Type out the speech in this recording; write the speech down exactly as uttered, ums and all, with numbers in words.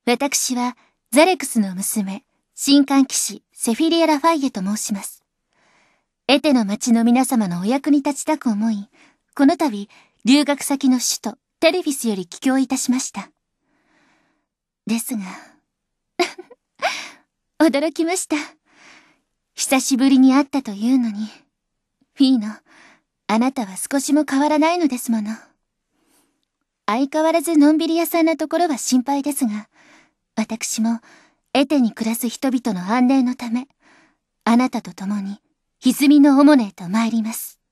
私は、ザレクスの娘、神官騎士、セフィリア・ラファイエと申します。エテの町の皆様のお役に立ちたく思い、この度、留学先の首都、テレフィスより帰郷いたしました。ですが、驚きました。久しぶりに会ったというのに、フィーノ、あなたは少しも変わらないのですもの。相変わらずのんびり屋さんなところは心配ですが、私もエテに暮らす人々の安寧のため、あなたと共に歪みのオモネへと参ります。